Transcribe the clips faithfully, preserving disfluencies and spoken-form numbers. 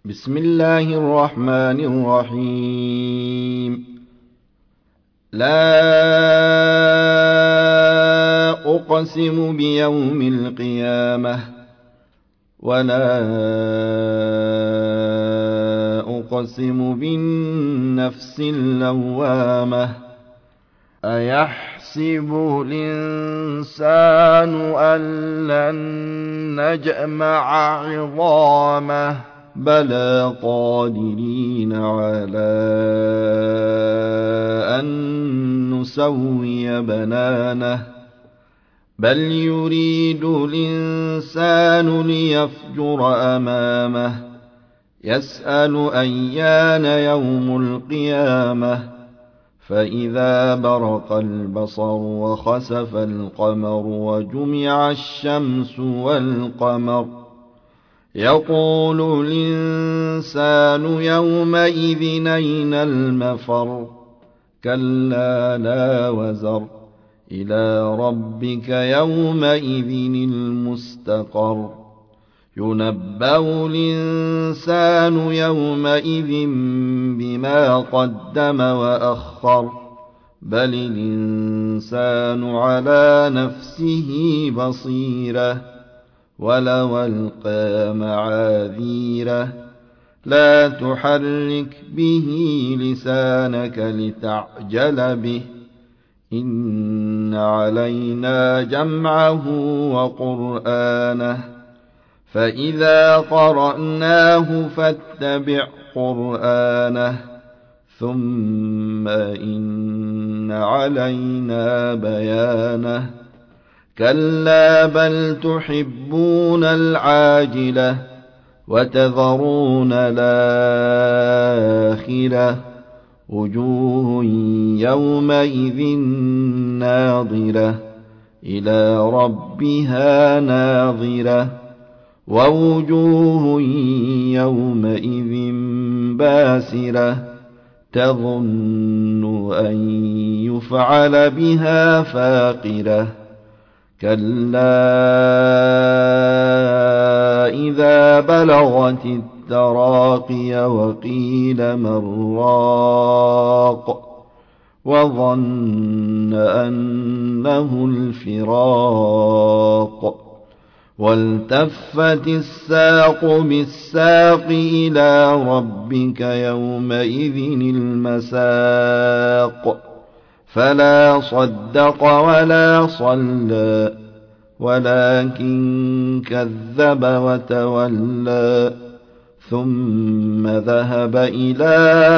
بسم الله الرحمن الرحيم. لا أقسم بيوم القيامة ولا أقسم بالنفس اللوامة. أيحسب الإنسان أن لن نجمع عظامه بلى قادرين على أن نسوي بنانه بل يريد الإنسان ليفجر أمامه يسأل أيان يوم القيامة فإذا برق البصر وخسف القمر وجمع الشمس والقمر يقول الإنسان يومئذ أين المفر كلا لا وزر إلى ربك يومئذ المستقر ينبأ الإنسان يومئذ بما قدم وأخر بل الإنسان على نفسه بصيرة ولو ألقى معاذيره لا تحرك به لسانك لتعجل به إن علينا جمعه وقرآنه فإذا قرأناه فاتبع قرآنه ثم إن علينا بيانه كلا بل تحبون العاجلة وتذرون الآخرة وجوه يومئذ ناظرة إلى ربها ناظرة ووجوه يومئذ باسرة تظن أن يفعل بها فاقرة كلا إذا بلغت التراقي وقيل من راق وظن أنه الفراق والتفت الساق بالساق إلى ربك يومئذ المساق فلا صدق ولا صلى ولكن كذب وتولى ثم ذهب إلى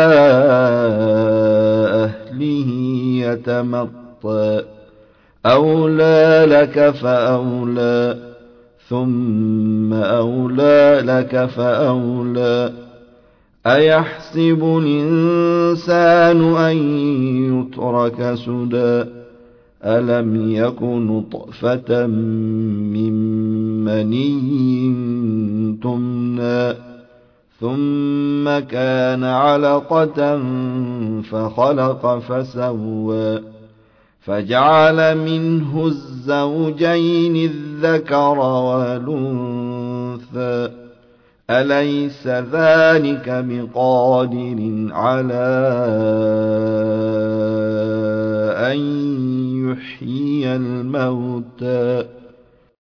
أهله يتمطى أولى لك فأولى ثم أولى لك فأولى أيحسب الإنسان أن يترك سدى ألم يك نطفة من مني تمنى ثم كان علقة فخلق فسوى فجعل منه الزوجين الذكر والأنثى أليس ذلك بقادر على أن يحيي الموتى